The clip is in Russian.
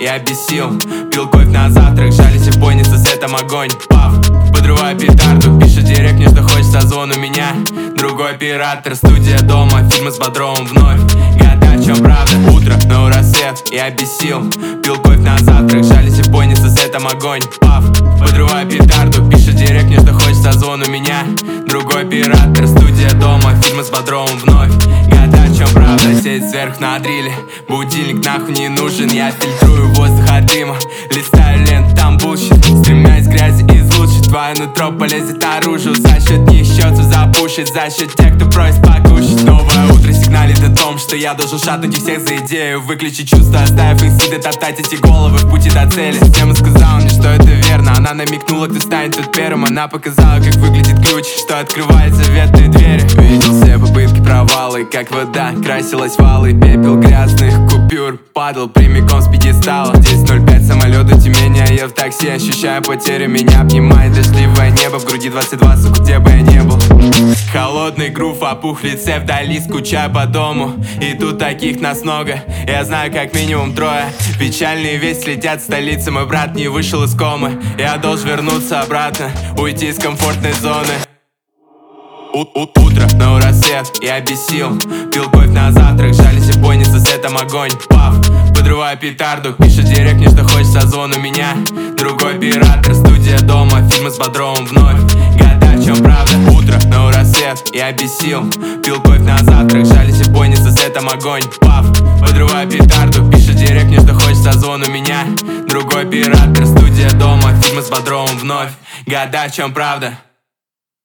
я бесил. Пил кофе на завтрак, жались в бойнице, с этом огонь. Пав, подрываю петарду, пишет директ мне, что хочет созвон у меня. Другой оператор, студия дома, фильмы с Бодровым вновь. Гадаю, в чем правда, утро, но рассвет, я бесил. Пил кофе на завтрак, жались в бойнице, с этом огонь. Пав, подрываю петарду, пишет директ мне, что хочет созвон у меня. Другой оператор, студия дома, фильмы с Бодровым вновь. Гадаю, в чем правда, сеть сверху на дриле. Будильник нахуй не нужен, я фильтрую воздух от дыма. Листаю лент, там булщит, стремляюсь к грязи излучить. Твое нутро полезет наружу, за счет них счет запушит. За счет тех, кто просит покушать. Новое утро сигналит о том, что я должен шатнуть их всех за идею. Выключить чувства, оставив инстинкты топтать эти головы в пути до цели. Система сказала мне, что это верно. Она намекнула, кто станет тут первым. Она показала, как выглядит ключ, что открывает заветные двери. Видел все попытки, провалы, как вода красилась в алый пепел грязных купюр. Падал прямиком с пьедестала. 10:05, самолет до Тюмени, а я в такси. Ощущаю потерю, меня обнимает дождливое небо. В груди 22, сука, где бы я не был. Холодный грув, опух в лице, вдали скучаю по дому. И тут таких нас много, я знаю как минимум трое. Печальные вести летят в столице, мой брат не вышел из комы. Я должен вернуться обратно, уйти из комфортной зоны. Утро, но рассвет, я бесил. Пил кофе на завтрак, жались в бойнице, с этом огонь. Пав, подрываю петарду, пишет директ мне, что хочет созвон у меня. Другой оператор, студия дома, фильмы с Бодровым вновь. Гадаю, в чем правда, утро, но рассвет, я бесил. Пил кофе на завтрак, жались в бойнице, с этом огонь. Пав, подрываю петарду, пишет директ мне, что хочет созвон у меня. Другой оператор, студия дома, фильмы с Бодровым вновь. Гадаю, в чем правда.